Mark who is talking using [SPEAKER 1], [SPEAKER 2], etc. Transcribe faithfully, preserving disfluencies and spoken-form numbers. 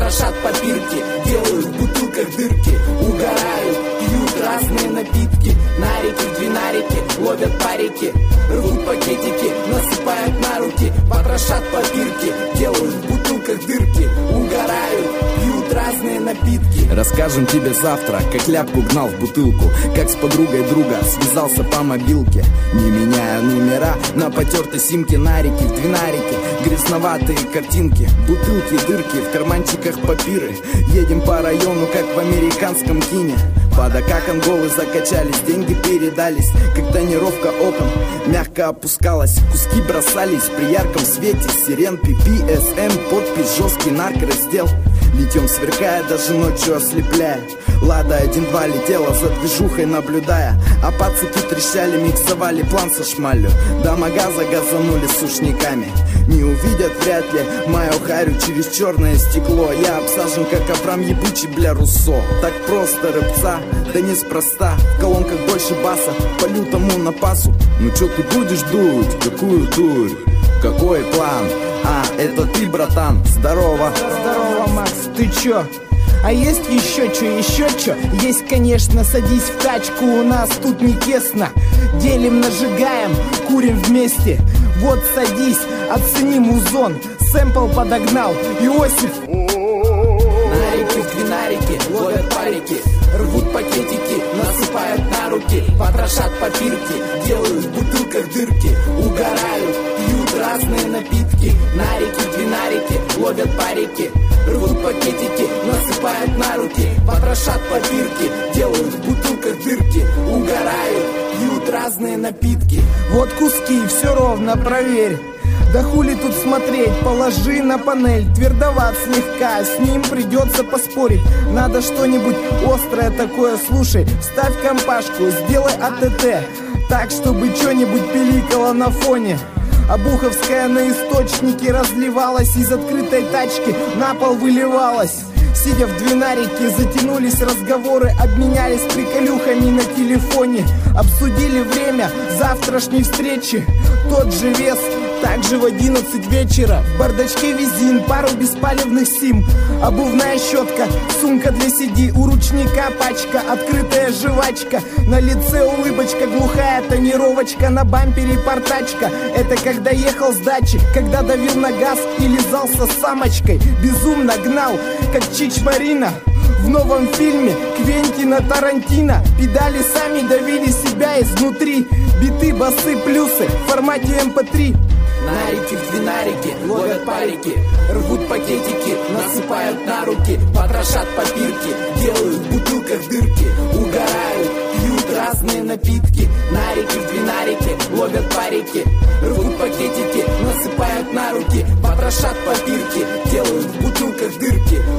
[SPEAKER 1] потрошат папирки, делают в бутылках дырки, угорают, пьют разные напитки, нарики в двинарике, ловят парики, рвут пакетики, насыпают на руки, потрошат папирки, делают в бутылках дырки, угорают, пьют разные напитки.
[SPEAKER 2] Расскажем тебе завтра, как ляпку гнал в бутылку, как с подругой друга связался по мобилке, не меняя номера на потертой симке, нарики в двинарике, грязноватые картинки, бутылки, дырки, в карманчиках папиры. Едем по району, как в американском кине. Под окаком голы закачались, деньги передались, как тонировка окон мягко опускалась, куски бросались при ярком свете сирен, пи пи эс эм, подпись, жесткий наркораздел. Летем, сверкая, даже ночью ослепляя. Лада один-два летела за движухой, наблюдая, а пацаки трещали, миксовали план со шмалью. До магаза газанули сушниками. Не увидят вряд ли мою харю через черное стекло. Я обсажен, как Абрам ебучий, бля, Руссо. Так просто, рыбца, да неспроста. В колонках больше баса, по лютому напасу. Ну чё ты будешь дуть, какую дурь? Какой план? А, это ты, братан, здорово.
[SPEAKER 3] Здорово, Макс, ты чё? А есть еще чё, еще чё? Есть, конечно, садись в тачку, у нас тут не тесно. Делим, нажигаем, курим вместе. Вот садись, оцени музон. Сэмпл подогнал, Иосиф.
[SPEAKER 1] Нарики в двинарике, ловят парики, рвут пакетики, насыпают на руки, потрошат папирки, делают в бутылках дырки, угорают, пьют разные напитки. Нарики в двинарике, ловят парики, рвут пакетики, насыпают на руки, потрошат папирки, делают в бутылках дырки, угорают, пьют разные напитки.
[SPEAKER 3] Вот куски, все ровно, проверь. Да хули тут смотреть, положи на панель. Твердоват слегка, с ним придется поспорить. Надо что-нибудь острое такое, слушай. Вставь компашку, сделай АТТ, так, чтобы что-нибудь пиликало на фоне. А Буховская на источнике разливалась, из открытой тачки на пол выливалась. Сидя в двинарике, затянулись разговоры, обменялись приколюхами на телефоне. Обсудили время завтрашней встречи, тот же вес, также в одиннадцать вечера. В бардачке визин, пару беспалевных сим, обувная щетка, сумка для си ди, у ручника пачка, открытая жвачка, на лице улыбочка, глухая тонировочка, на бампере портачка. Это когда ехал с дачи, когда давил на газ и лизался с самочкой. Безумно гнал, как Чичмарина в новом фильме Квентина Тарантино. Педали сами давили себя изнутри, биты, басы, плюсы в формате эм пэ три.
[SPEAKER 1] Нарики в двинарике, ловят парики, рвут пакетики, насыпают на руки, потрошат папирки, делают в бутылках дырки, угорают, пьют разные напитки. Нарики в двинарике, ловят парики, рвут пакетики, насыпают на руки, потрошат папирки, делают в бутылках дырки,